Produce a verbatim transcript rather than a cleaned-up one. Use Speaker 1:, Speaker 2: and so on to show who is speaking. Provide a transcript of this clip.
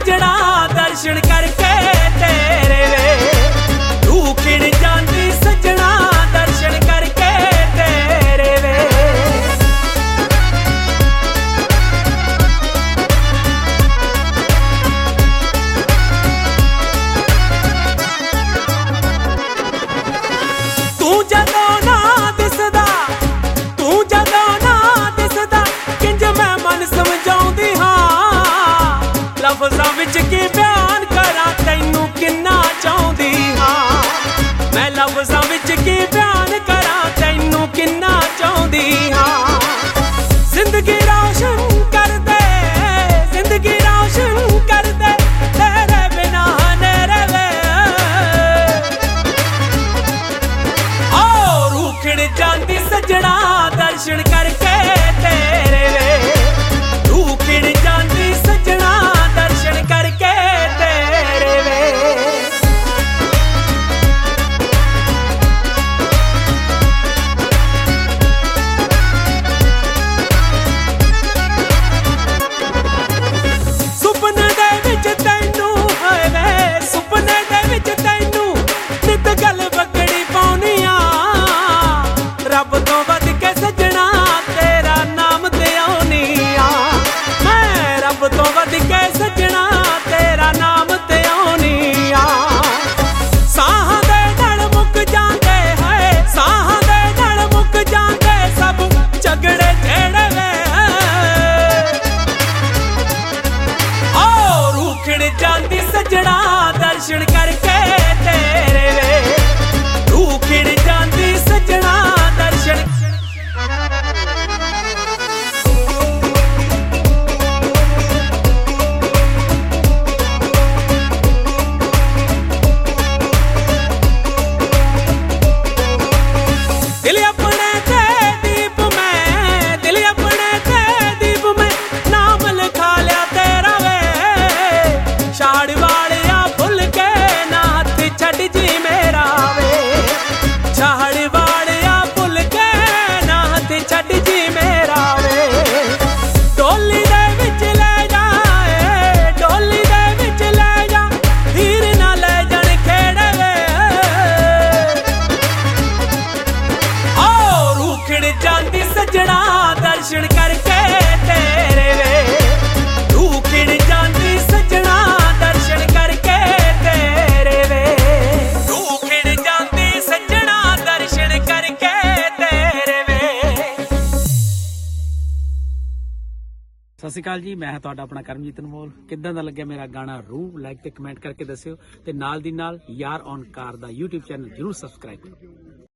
Speaker 1: सजना दर्शन करके तेरे वे रूह खिड़ जाती सजना दर्शन करके तेरे वे। तू जदों ना दिसदा तू जदों ना दिसदा किंज मैं मन समझाउंदी हां लफ्ज़ां विच की बयान करा तैनू किन्ना चाहुंदी हां मैं लफ्ज़ां विच की बयान करा तैनू किन्ना चाहुंदी हां। जिंदगी रोशन कर दे जिंदगी रोशन कर दे तेरे बिना नेरे वे ओ रूह खिड़ जाती सजना दर्शन करके तेरे वे रूह खिड़ जाती सजना दर्शन करके तेरे वे। सुपने दे विच तैनू होए वे सुपने दे विच तैनू नित गल बगड़ी पाउनी आ रब तो वध के सजना तेरा नाम ते आउनी आ मैं रब तो वध के सजना तेरा नाम ते आउनी आ। साहां दे नल मुक जांदे है साहां दे नल मुक जांदे सब झगड़े जेड़े वे ओ रूह खिड़ जाती सजना दर्शन करके तेरे वे रूह खिड़ जाती सजना दर्शन। दिल अपने ते दीप में दिल अपने ते दीप में नाम लिखा लिया तेरा वे छाड़ वालिया भुल के ना हथ छड़ जी मेरा वे छाड़ वालिया भुल के ना हथ छड़ जी मेरा वे। डोली दे विच ले जाए डोली दे विच ले जा हीर ना ले जान खेड़े वे ओ रूह खिड़ जाती सजना दर्शन करके तेरे वे रूह खिड़ जाती सजना दर्शन करके तेरे वे रूह खिड़ जाती सजना दर्शन करके तेरे वे।
Speaker 2: ਸਤਿ ਸ਼੍ਰੀ ਅਕਾਲ ਜੀ, ਮੈਂ ਹਾਂ ਤੁਹਾਡਾ ਆਪਣਾ ਕਰਮਜੀਤ ਅਨਮੋਲ। ਕਿੱਦਾਂ ਦਾ ਲੱਗਿਆ ਮੇਰਾ ਗਾਣਾ ਰੂਹ? ਲਾਈਕ ਤੇ ਕਮੈਂਟ ਕਰਕੇ ਦੱਸਿਓ ਤੇ ਨਾਲ ਦੀ ਨਾਲ ਯਾਰ ਔਨ ਕਾਰ ਦਾ YouTube ਚੈਨਲ ਜਰੂਰ ਸਬਸਕ੍ਰਾਈਬ ਕਰੋ।